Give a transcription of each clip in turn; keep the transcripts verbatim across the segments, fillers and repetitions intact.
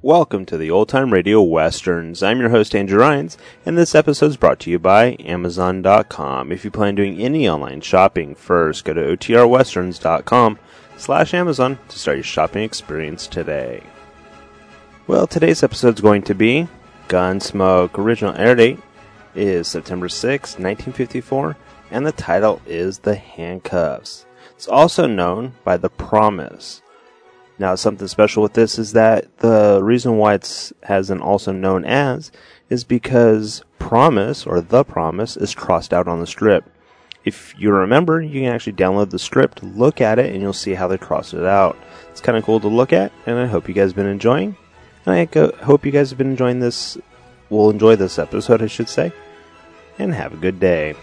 Welcome to the Old Time Radio Westerns. I'm your host, Andrew Rhynes, and this episode is brought to you by Amazon dot com. If you plan on doing any online shopping, first go to O T R westerns dot com slash Amazon to start your shopping experience today. Well, today's episode is going to be Gunsmoke. Original air date is September sixth, nineteen fifty-four, and the title is The Handcuffs. It's also known by The Promise. Now, something special with this is that the reason why it has an also known as is because Promise, or The Promise, is crossed out on the strip. If you remember, you can actually download the script, look at it, and you'll see how they crossed it out. It's kind of cool to look at, and I hope you guys have been enjoying. And I go- hope you guys have been enjoying this, will enjoy this episode, I should say. And have a good day.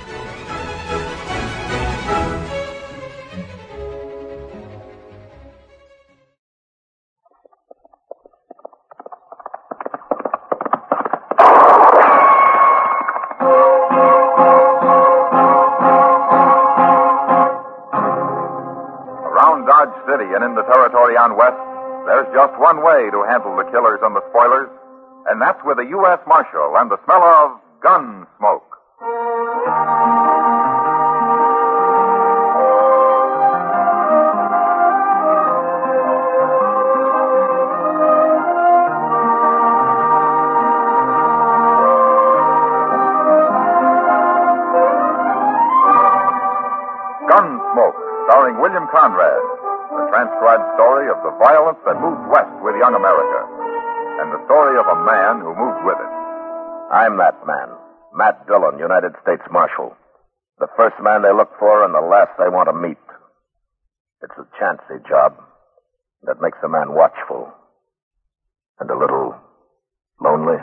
And in the territory on West, there's just one way to handle the killers and the spoilers, and that's with a U S Marshal and the smell of gun smoke. Gunsmoke, starring William Conrad. The transcribed story of the violence that moved west with young America, and the story of a man who moved with it. I'm that man, Matt Dillon, United States Marshal. The first man they look for and the last they want to meet. It's a chancy job that makes a man watchful and a little lonely.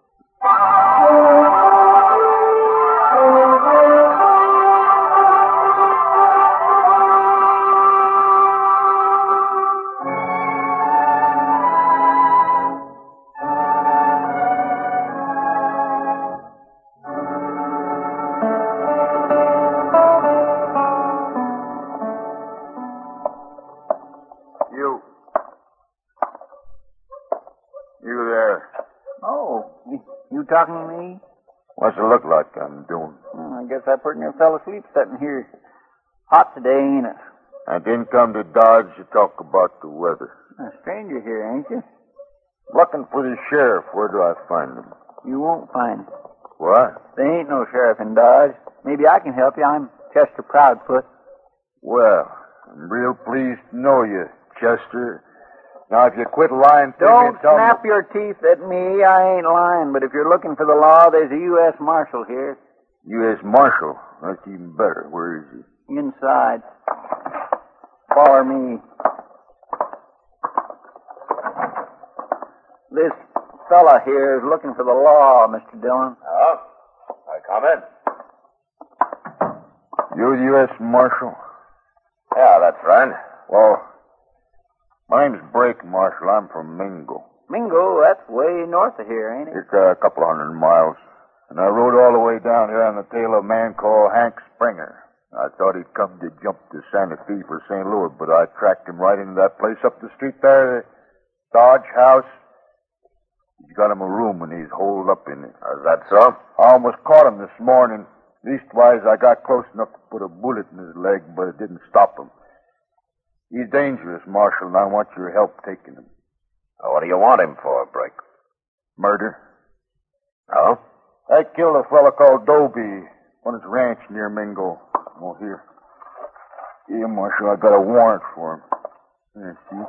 Talking to me? What's it look like I'm doing? Well, I guess I pretty near fell asleep sitting here. Hot today, ain't it? I didn't come to Dodge to talk about the weather. A stranger here, ain't you? Looking for the sheriff. Where do I find him? You won't find him. What? There ain't no sheriff in Dodge. Maybe I can help you. I'm Chester Proudfoot. Well, I'm real pleased to know you, Chester. Now, if you quit lying to Don't me and tell snap me... your teeth at me. I ain't lying. But if you're looking for the law, there's a U S Marshal here. U S Marshal? That's even better. Where is he? Inside. Follow me. This fella here is looking for the law, Mister Dillon. Oh? I come in. You the U S Marshal? Yeah, that's right. Well... My name's Brake, Marshal. I'm from Mingo. Mingo? That's way north of here, ain't it? It's uh, a couple hundred miles. And I rode all the way down here on the tail of a man called Hank Springer. I thought he'd come to jump to Santa Fe for Saint Louis, but I tracked him right into that place up the street there, the Dodge House. He's got him a room and he's holed up in it. Is that so? I almost caught him this morning. Leastwise, I got close enough to put a bullet in his leg, but it didn't stop him. He's dangerous, Marshal, and I want your help taking him. Oh, what do you want him for, Brake? Murder. Oh? I killed a fellow called Dobie on his ranch near Mingo. Oh, here. Here, Marshal, I got a warrant for him. Here, see?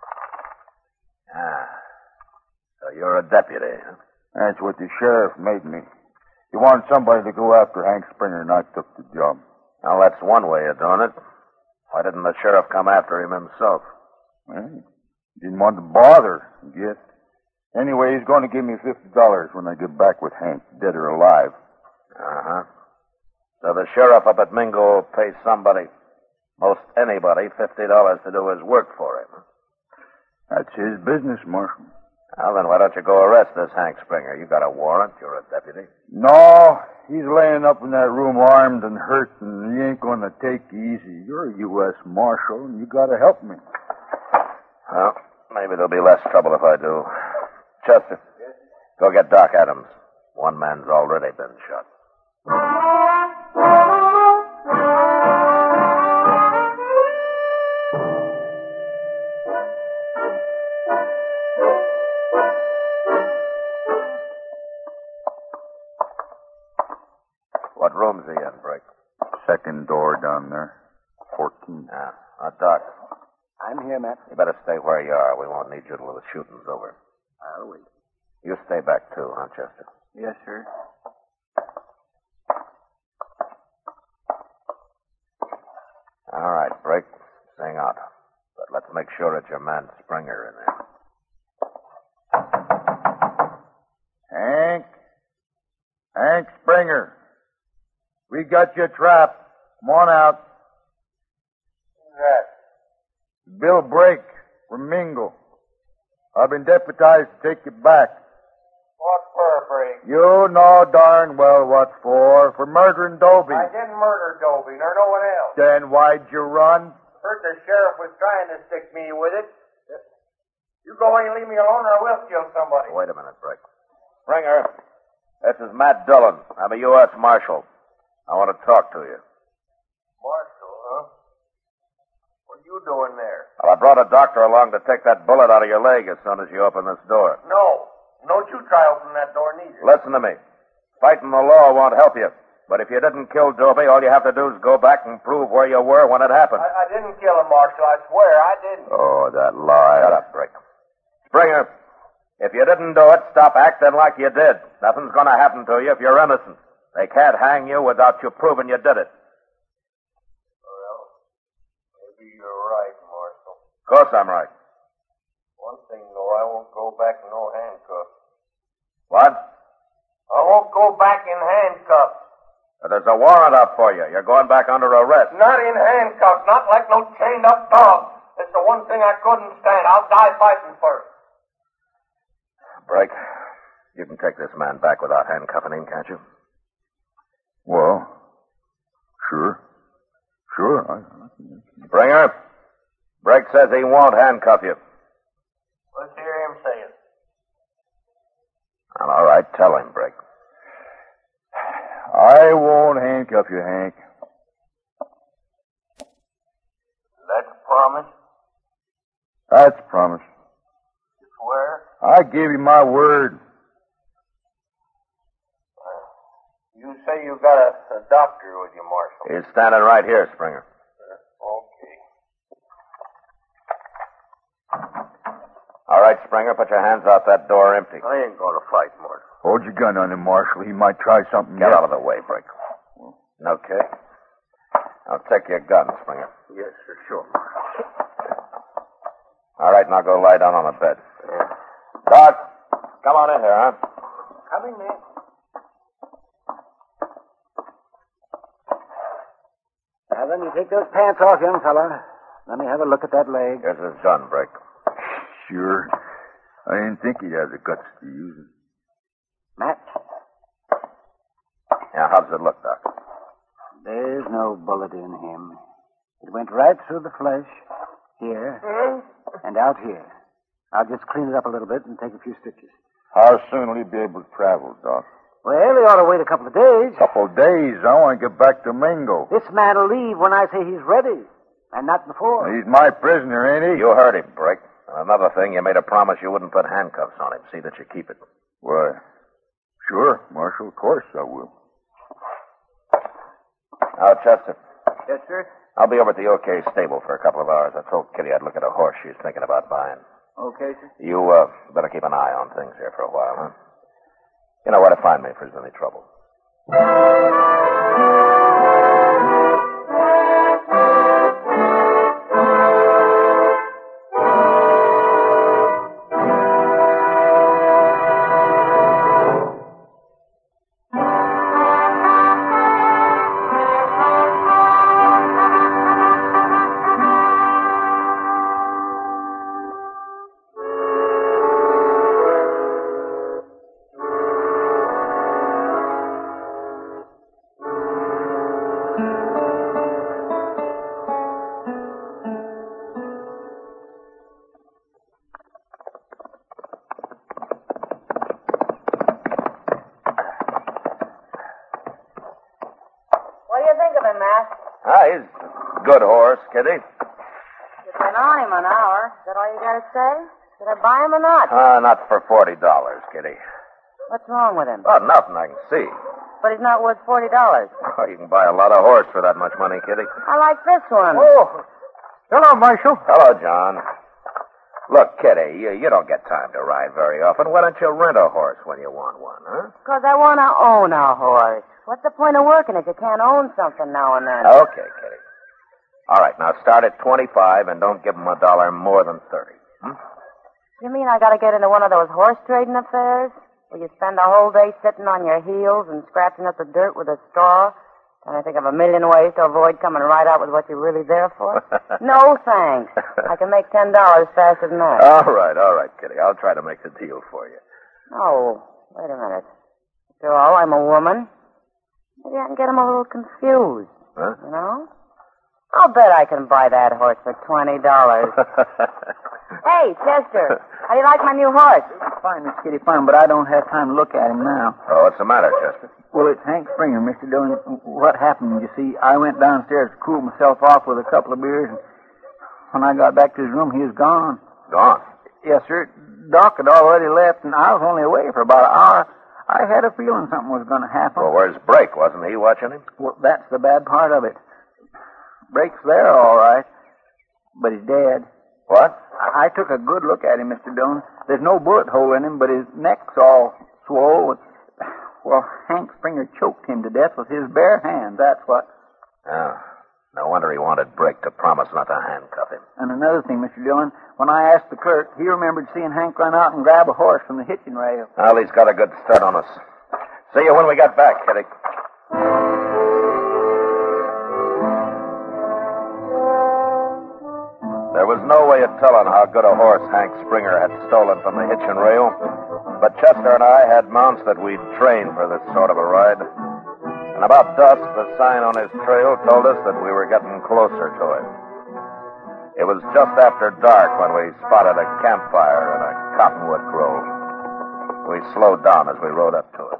Ah. So you're a deputy, huh? That's what the sheriff made me. He wanted somebody to go after Hank Springer, and I took the job. Well, that's one way of doing it. Why didn't the sheriff come after him himself? Well, he didn't want to bother, I guess. Anyway, he's going to give me fifty dollars when I get back with Hank, dead or alive. Uh-huh. So the sheriff up at Mingo pays somebody, most anybody, fifty dollars to do his work for him. That's his business, Marshal. Well, then why don't you go arrest this Hank Springer? You got a warrant. You're a deputy. No, he's laying up in that room armed and hurt, and he ain't going to take it easy. You're a U S Marshal, and you got to help me. Well, Maybe there'll be less trouble if I do. Chester, yes? Go get Doc Adams. One man's already been shot. What room's he in, Brick? Second door down there. Fourteen. Yeah. Uh, Doc. I'm here, Matt. You better stay where you are. We won't need you till the shooting's over. I'll wait. You stay back, too, huh, Chester? Yes, sir. All right, Brick. Sing out. But let's make sure it's your man Springer in there. Hank? Hank Springer. We got you trapped. Come on out. Who's that? Bill Brake from Mingo. I've been deputized to take you back. What for, Brake? You know darn well what for. For murdering Dobie. I didn't murder Dobie, nor no one else. Then why'd you run? Heard the sheriff was trying to stick me with it. You go away and leave me alone, or I will kill somebody. Wait a minute, Brick. Springer, this is Matt Dillon. I'm a U S Marshal. I want to talk to you. Marshal, huh? What are you doing there? Well, I brought a doctor along to take that bullet out of your leg as soon as you open this door. No. Don't you try opening that door neither. Listen to me. Fighting the law won't help you. But if you didn't kill Dobie, all you have to do is go back and prove where you were when it happened. I, I didn't kill him, Marshal. I swear I didn't. Oh, that lie. Shut up, Brick. Springer, if you didn't do it, stop acting like you did. Nothing's going to happen to you if you're innocent. They can't hang you without you proving you did it. Well, maybe you're right, Marshal. Of course I'm right. One thing, though, I won't go back in no handcuffs. What? I won't go back in handcuffs. There's a warrant out for you. You're going back under arrest. Not in handcuffs. Not like no chained-up dog. It's the one thing I couldn't stand. I'll die fighting first. Brake, you can take this man back without handcuffing him, can't you? Well, sure. Sure. I, I... Springer, Brake says he won't handcuff you. Let's hear him say it. Well, all right, tell him, Brake. I won't handcuff you, Hank. That's a promise? That's a promise. You swear? I give you my word. You say you got a, a doctor with you, Marshal. He's standing right here, Springer. Uh, okay. All right, Springer, put your hands out that door empty. I ain't going to fight, Marshal. Hold your gun on him, Marshal. He might try something. Get yet. out of the way, Brake. Okay. I'll take your gun, Springer. Yes, sir, sure. All right, now go lie down on the bed. Yeah. Doc, come on in here, huh? Coming, man. Now, then, you take those pants off, young fella. Let me have a look at that leg. Here's his gun, Brake. Sure. I didn't think he'd have the guts to use it. Matt? Yeah, how does it look, Doc? There's no bullet in him. It went right through the flesh, here, and out here. I'll just clean it up a little bit and take a few stitches. How soon will he be able to travel, Doc? Well, he ought to wait a couple of days. Couple of days? I want to get back to Mingo. This man will leave when I say he's ready, and not before. He's my prisoner, ain't he? You heard him, Brick. And another thing, you made a promise you wouldn't put handcuffs on him. See that you keep it. Why, sure, Marshal. Of course I will. Now, Chester. Yes, sir? I'll be over at the OK stable for a couple of hours. I told Kitty I'd look at a horse she's thinking about buying. Okay, sir. You uh, better keep an eye on things here for a while, huh? You know where to find me if there's any trouble. he's a good horse, Kitty. You've been on him an hour. Is that all you got to say? Did I buy him or not? Uh, not for forty dollars, Kitty. What's wrong with him? Oh, nothing I can see. But he's not worth forty dollars. Oh, you can buy a lot of horse for that much money, Kitty. I like this one. Oh, hello, Marshal. Hello, John. Look, Kitty, you, you don't get time to ride very often. Why don't you rent a horse when you want one, huh? Because I want to own a horse. What's the point of working if you can't own something now and then? Okay, Kitty. All right, now start at twenty-five and don't give him a dollar more than thirty. Hmm? You mean I got to get into one of those horse trading affairs? Where you spend a whole day sitting on your heels and scratching up the dirt with a straw? Trying to think of a million ways to avoid coming right out with what you're really there for? No, thanks. I can make ten dollars faster than that. All right, all right, Kitty. I'll try to make the deal for you. Oh, wait a minute. After all, I'm a woman. Maybe I can get him a little confused. Huh? You know? I'll bet I can buy that horse for twenty dollars. Hey, Chester, how do you like my new horse? Fine, Miss Kitty, fine, but I don't have time to look at him now. Oh, what's the matter, Chester? Well, it's Hank Springer, Mister Dillon. What happened, you see, I went downstairs to cool myself off with a couple of beers, and when I got back to his room, he was gone. Gone? Yes, sir. Doc had already left, and I was only away for about an hour. I had a feeling something was going to happen. Well, where's Brake? Wasn't he watching him? Well, that's the bad part of it. Brake's there, all right, but he's dead. What? I, I took a good look at him, Mister Dillon. There's no bullet hole in him, but his neck's all swole. Well, Hank Springer choked him to death with his bare hand, that's what. Oh, no wonder he wanted Brake to promise not to handcuff him. And another thing, Mister Dillon, when I asked the clerk, he remembered seeing Hank run out and grab a horse from the hitching rail. Well, he's got a good start on us. See you when we get back, Kitty. There was no way of telling how good a horse Hank Springer had stolen from the hitching rail, but Chester and I had mounts that we'd trained for this sort of a ride. And about dusk, the sign on his trail told us that we were getting closer to it. It was just after dark when we spotted a campfire in a cottonwood grove. We slowed down as we rode up to it.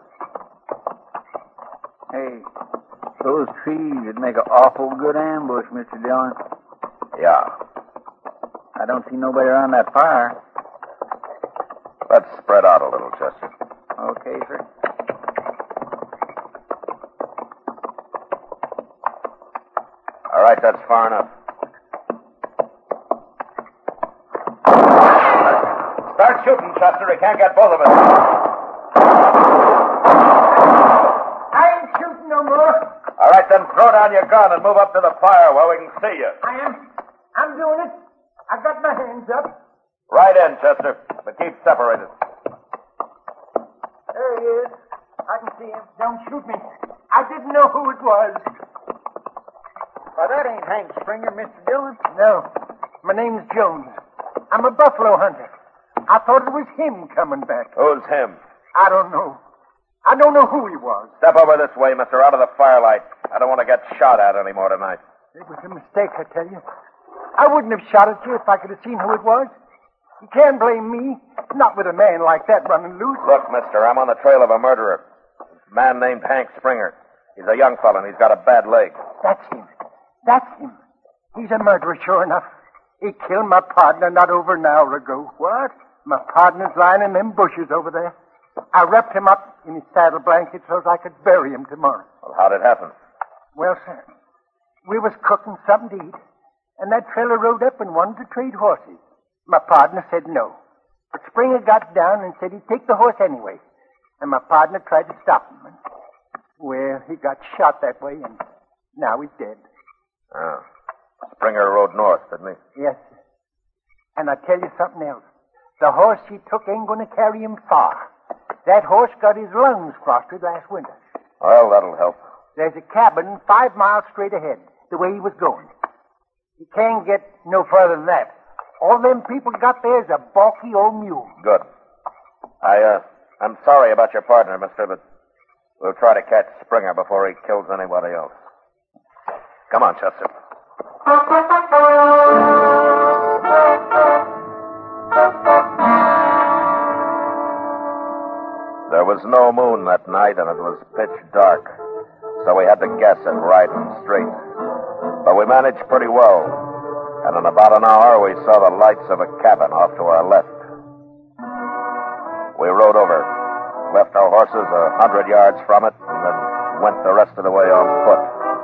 Hey, those trees would make an awful good ambush, Mister Dillon. Yeah. I don't see nobody around that fire. Let's spread out a little, Chester. Okay, sir. All right, that's far enough. Start shooting, Chester. He can't get both of us. I ain't shooting no more. All right, then throw down your gun and move up to the fire where we can see you. I am. I'm doing it. I got my hands up. Right in, Chester, but keep separated. There he is. I can see him. Don't shoot me. I didn't know who it was. Why, that ain't Hank Springer, Mister Dillon. No. My name's Jones. I'm a buffalo hunter. I thought it was him coming back. Who's him? I don't know. I don't know who he was. Step over this way, mister, out of the firelight. I don't want to get shot at anymore tonight. It was a mistake, I tell you. I wouldn't have shot at you if I could have seen who it was. You can't blame me. Not with a man like that running loose. Look, mister, I'm on the trail of a murderer. A man named Hank Springer. He's a young fellow and he's got a bad leg. That's him. That's him. He's a murderer, sure enough. He killed my partner not over an hour ago. What? My partner's lying in them bushes over there. I wrapped him up in his saddle blanket so as I could bury him tomorrow. Well, how'd it happen? Well, sir, we was cooking something to eat, and that fella rode up and wanted to trade horses. My partner said no. But Springer got down and said he'd take the horse anyway. And my partner tried to stop him. And, well, he got shot that way, and now he's dead. Oh. Springer rode north, didn't he? Yes, sir. And I tell you something else. The horse he took ain't going to carry him far. That horse got his lungs frosted last winter. Well, that'll help. There's a cabin five miles straight ahead, the way he was going. He can't get no further than that. All them people got there is a balky old mule. Good. I, uh, I'm sorry about your partner, mister, but we'll try to catch Springer before he kills anybody else. Come on, Chester. There was no moon that night, and it was pitch dark, so we had to guess at riding straight. But we managed pretty well. And in about an hour, we saw the lights of a cabin off to our left. We rode over, left our horses a hundred yards from it, and then went the rest of the way on foot.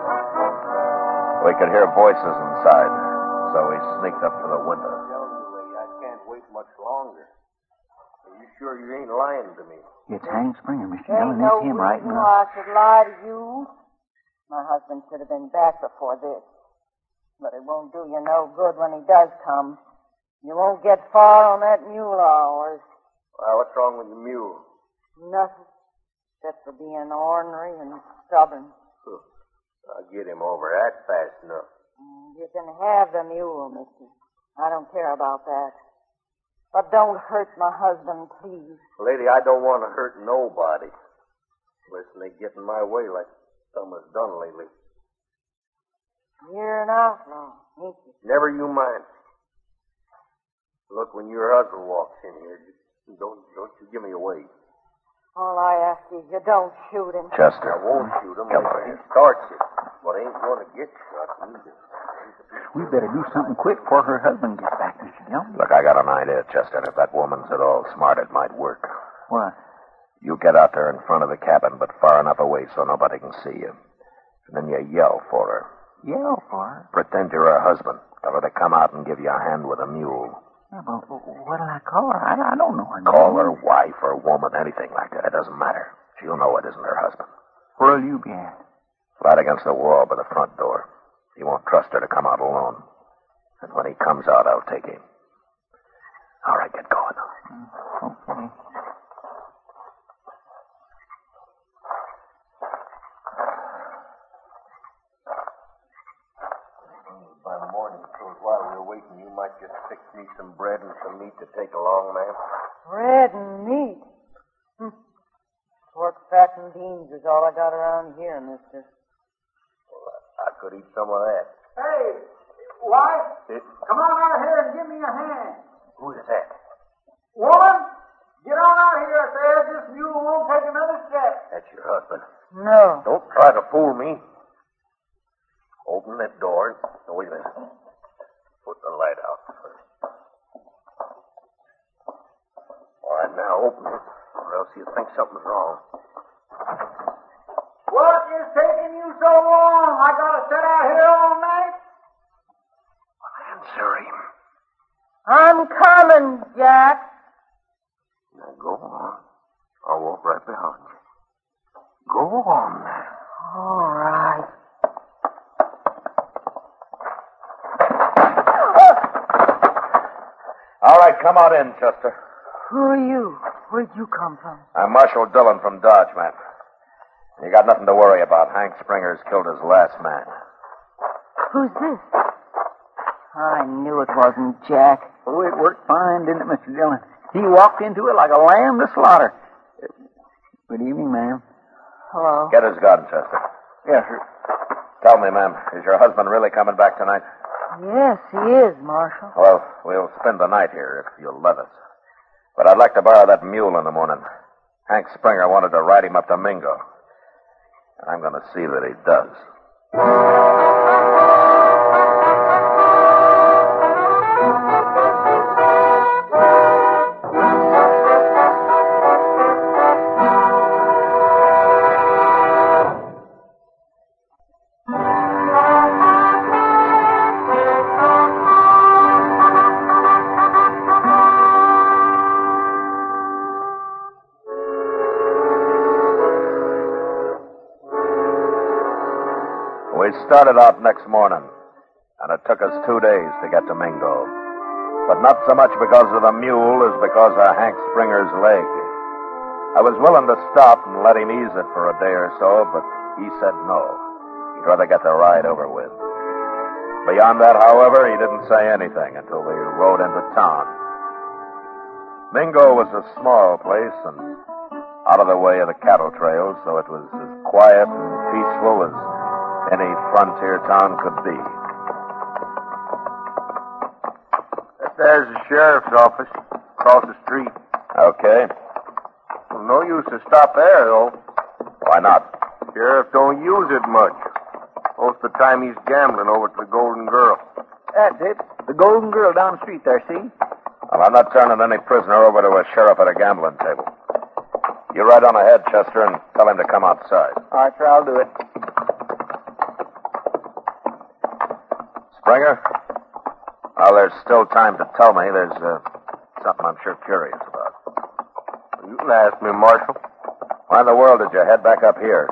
We could hear voices inside, so we sneaked up to the window. I can't wait much longer. Are you sure you ain't lying to me? It's Hank Springer, Mister There Dillon. ain't no It's him right reason now. why I should lie to you. My husband should have been back before this. But it won't do you no good when he does come. You won't get far on that mule of ours. Well, what's wrong with your mule? Nothing. Except for being ornery and stubborn. Huh. I'll get him over that fast enough. You can have the mule, mister. I don't care about that. But don't hurt my husband, please. Lady, I don't want to hurt nobody. Unless they get in my way like some has done lately. You're an outlaw, ain't you? Never you mind. Look, when your husband walks in here, don't don't you give me away. All I ask is you don't shoot him. Chester. I won't shoot him Come if on. he starts it. But I ain't going to get shot either. We better do something quick before her husband gets back, Mister Dillon. Look, I got an idea, Chester. If that woman's at all smart, it might work. What? You get out there in front of the cabin, but far enough away so nobody can see you. And then you yell for her. Yell for her? Pretend you're her husband. Tell her to come out and give you a hand with a mule. Yeah, but what'll I call her? I, I don't know her name. Call her wife or woman, anything like that. It doesn't matter. She'll know it isn't her husband. Where'll you be at? Flat against the wall by the front door. You won't trust her to come out alone. And when he comes out, I'll take him. All right, get going. Okay. By morning, so while we're waiting, you might just fix me some bread and some meat to take along, ma'am. Bread and meat. Hm. Pork, fat, and beans is all I got around here, mister. Well, I, I could eat some of that. Hey, wife, It, come on out here and give me a hand. who is that? Woman, get on out here if there's this mule won't take another step. That's your husband. No. Don't try to fool me. Open that door. No, wait a minute. Put the light out first. All right, now open it, or else you think something's wrong. What is taking you so long? I gotta sit out here all night? Answer him. I'm coming, Jack. Now go on. I'll walk right behind you. Go on now. All right. All right, come on in, Chester. Who are you? Where'd you come from? I'm Marshal Dillon from Dodge, man. You got nothing to worry about. Hank Springer's killed his last man. Who's this? I knew it wasn't Jack. Oh, it worked fine, didn't it, Mister Dillon? He walked into it like a lamb to slaughter. Good evening, ma'am. Hello. Get his gun, Chester. Yes, sir. Tell me, ma'am, is your husband really coming back tonight? Yes, he is, Marshal. Well, we'll spend the night here if you'll let us. But I'd like to borrow that mule in the morning. Hank Springer wanted to ride him up to Mingo. And I'm going to see that he does. We started out next morning, and it took us two days to get to Mingo. But not so much because of the mule as because of Hank Springer's leg. I was willing to stop and let him ease it for a day or so, but he said no. He'd rather get the ride over with. Beyond that, however, he didn't say anything until we rode into town. Mingo was a small place and out of the way of the cattle trails, so it was as quiet and peaceful as any frontier town could be. There's the sheriff's office across the street. Okay. Well, no use to stop there, though. Why not? Sheriff don't use it much. Most of the time he's gambling over at the Golden Girl. That's it. The Golden Girl down the street there, see? Well, I'm not turning any prisoner over to a sheriff at a gambling table. You ride on ahead, Chester, and tell him to come outside. All right, sir, I'll do it. Springer? Well, there's still time to tell me. There's uh, something I'm sure curious about. You can ask me, Marshal. Why in the world did you head back up here?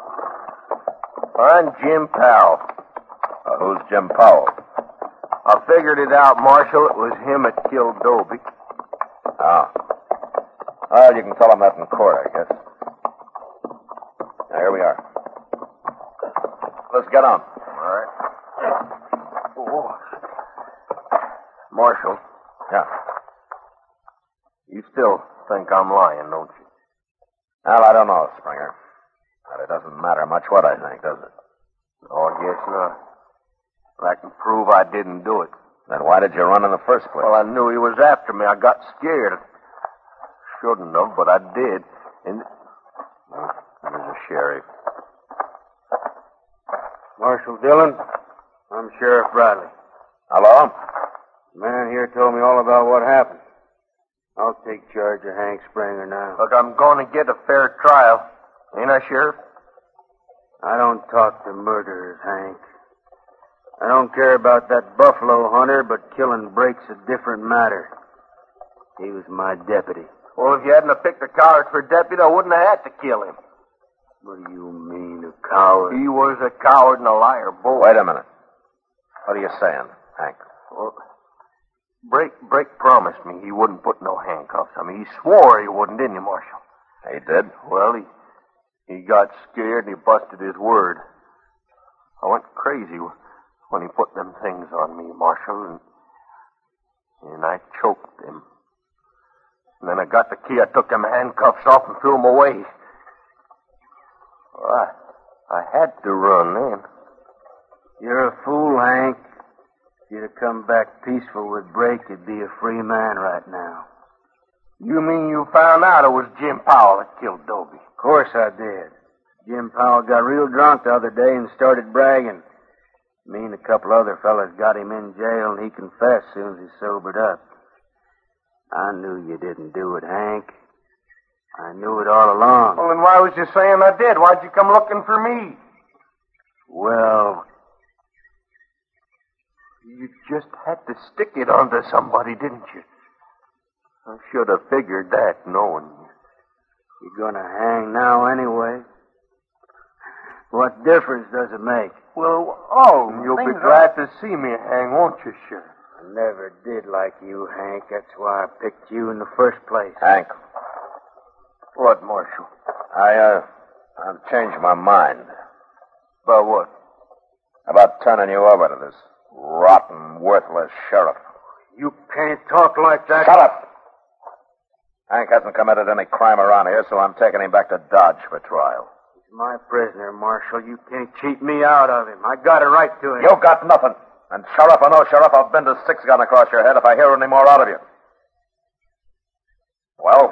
I'm Jim Powell. Uh, who's Jim Powell? I figured it out, Marshal. It was him that killed Dobie. Oh. Well, you can tell him that in court, I guess. Now, here we are. Let's get on. All right. Oh. Marshal. Yeah. You still think I'm lying, don't you? Well, I don't know, Springer. But it doesn't matter much what I think, does it? No, I guess not. I can prove I didn't do it. Then why did you run in the first place? Well, I knew he was after me. I got scared. Shouldn't have, but I did. And well, there's a sheriff. Marshal Dillon, I'm Sheriff Bradley. Hello? The man here told me all about what happened. I'll take charge of Hank Springer now. Look, I'm going to get a fair trial. Ain't I, Sheriff? I don't talk to murderers, Hank. I don't care about that buffalo hunter, but killing Brake's a different matter. He was my deputy. Well, if you hadn't have picked a coward for deputy, I wouldn't have had to kill him. What do you mean, a coward? He was a coward and a liar, both. Wait a minute. What are you saying, Hank? Well, Brake, Brake promised me he wouldn't put no handcuffs on me. He swore he wouldn't, didn't he, Marshal? He did? Well, he he got scared and he busted his word. I went crazy when he put them things on me, Marshal, and, and I choked him. And then I got the key. I took them handcuffs off and threw them away. Well, I, I had to run then. You're a fool, Hank. If you'd have come back peaceful with Brake, you'd be a free man right now. You mean you found out it was Jim Powell that killed Dobie? Of course I did. Jim Powell got real drunk the other day and started bragging. Me and a couple other fellas got him in jail, and he confessed as soon as he sobered up. I knew you didn't do it, Hank. I knew it all along. Well, then why was you saying I did? Why'd you come looking for me? Well, you just had to stick it onto somebody, didn't you? I should have figured that, knowing you. You're gonna hang now anyway. What difference does it make? Well, oh, you'll be glad to see me hang, won't you, Sheriff? I never did like you, Hank. That's why I picked you in the first place. Hank. What, Marshal? I, uh, I've changed my mind. About what? About turning you over to this rotten, worthless sheriff. You can't talk like that. Shut up! Hank hasn't committed any crime around here, so I'm taking him back to Dodge for trial. He's my prisoner, Marshal. You can't cheat me out of him. I got a right to him. You got nothing. And sheriff or no sheriff, I'll bend a six gun across your head if I hear any more out of you. Well?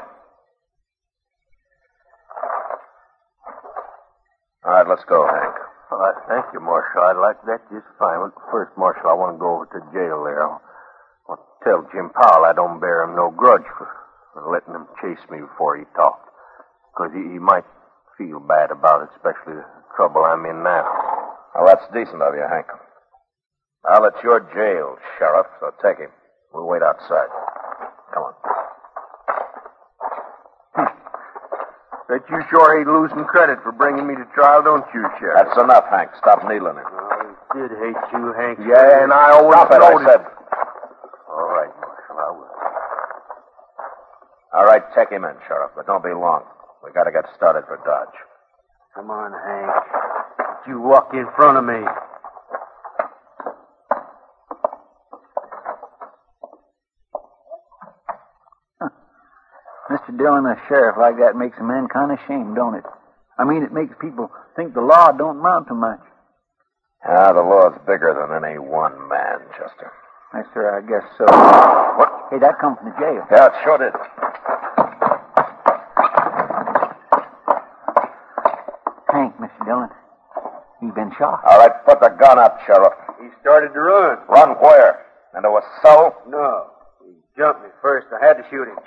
All right, let's go, Hank. All right, thank you, Marshal. I'd like that just fine. But first, Marshal, I want to go over to jail there. I'll, I'll tell Jim Powell I don't bear him no grudge for, for letting him chase me before he talked. Because he, he might feel bad about it, especially the trouble I'm in now. Well, that's decent of you, Hank. Well, it's your jail, Sheriff, so take him. We'll wait outside. Come on. Bet you sure ain't losing credit for bringing me to trial, don't you, Sheriff? That's enough, Hank. Stop needling him. I did hate you, Hank. Yeah, and I always Stop it, noticed. I said. All right, Marshal, I will. All right, take him in, Sheriff, but don't be long. We got to get started for Dodge. Come on, Hank. You walk in front of me. Mister Dillon, a sheriff like that makes a man kind of ashamed, don't it? I mean, it makes people think the law don't amount to much. Ah, the law's bigger than any one man, Chester. Yes, sir, I guess so. What? Hey, that comes from the jail. Yeah, it sure did. Hank, Mister Dillon, He's been shot. All right, put the gun up, Sheriff. He started to run. Run where? Into a cell? No. He jumped me first. I had to shoot him.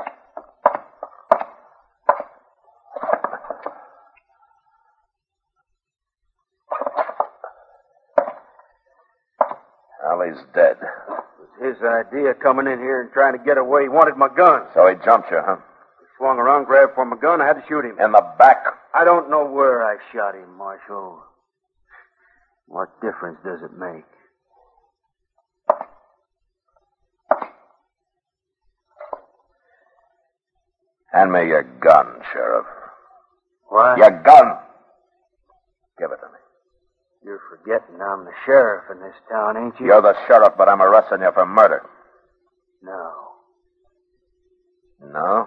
Well, he's dead. It was his idea coming in here and trying to get away. He wanted my gun. So he jumped you, huh? He swung around, grabbed for my gun. I had to shoot him. In the back? I don't know where I shot him, Marshal. What difference does it make? Hand me your gun, Sheriff. What? Your gun! Give it to me. You're forgetting I'm the sheriff in this town, ain't you? You're the sheriff, but I'm arresting you for murder. No. No?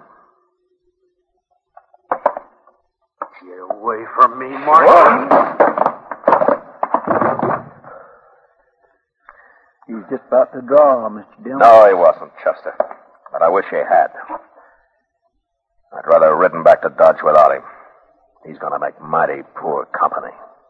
Get away from me, Marshal. He was just about to draw, Mister Dillon. No, he wasn't, Chester. But I wish he had. I'd rather have ridden back to Dodge without him. He's going to make mighty poor company.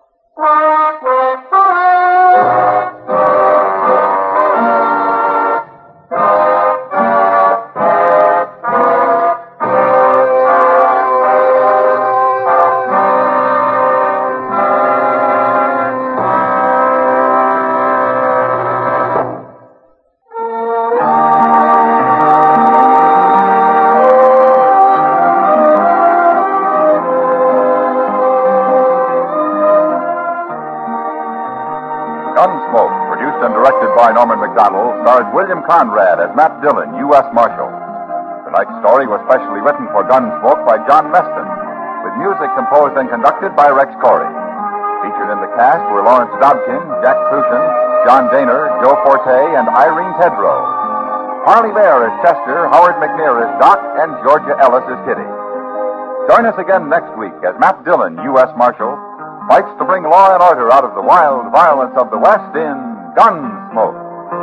Gunsmoke, produced and directed by Norman McDonald, stars William Conrad as Matt Dillon, U S Marshal. Tonight's story was specially written for Gunsmoke by John Meston, with music composed and conducted by Rex Corey. Featured in the cast were Lawrence Dobkin, Jack Crucian, John Daner, Joe Forte, and Irene Tedrow. Harley Bear as Chester, Howard McNear as Doc, and Georgia Ellis as Kitty. Join us again next week as Matt Dillon, U S Marshal, fights to bring law and order out of the wild violence of the West in Gunsmoke.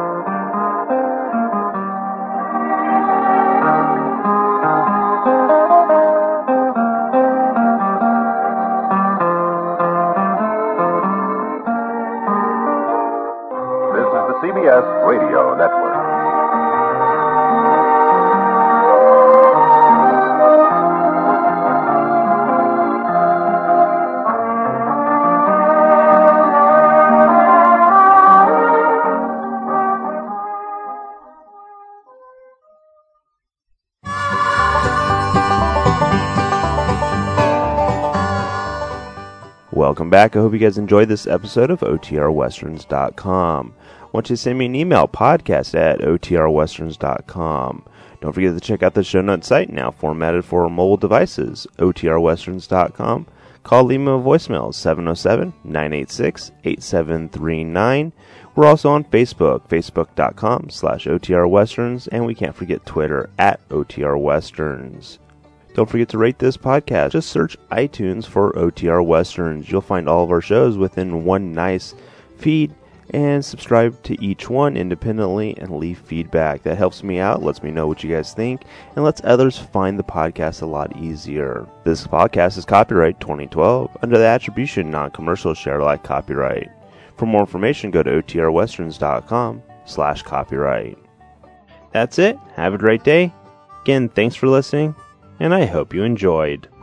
This is the C B S Radio Network. Welcome back. I hope you guys enjoyed this episode of O T R Westerns dot com. I want you to send me an email, podcast at O T R Westerns dot com. Don't forget to check out the show notes site, now formatted for mobile devices, O T R Westerns dot com. Call, leave me a voicemail, seven oh seven, nine eight six, eight seven three nine. We're also on Facebook, facebook.com slash OTRWesterns, and we can't forget Twitter, at O T R Westerns. Don't forget to rate this podcast. Just search iTunes for O T R Westerns. You'll find all of our shows within one nice feed, and subscribe to each one independently and leave feedback. That helps me out, lets me know what you guys think, and lets others find the podcast a lot easier. This podcast is copyright twenty twelve under the attribution non-commercial share alike copyright. For more information, go to O T R Westerns dot com slash copyright. That's it. Have a great day. Again, thanks for listening, and I hope you enjoyed.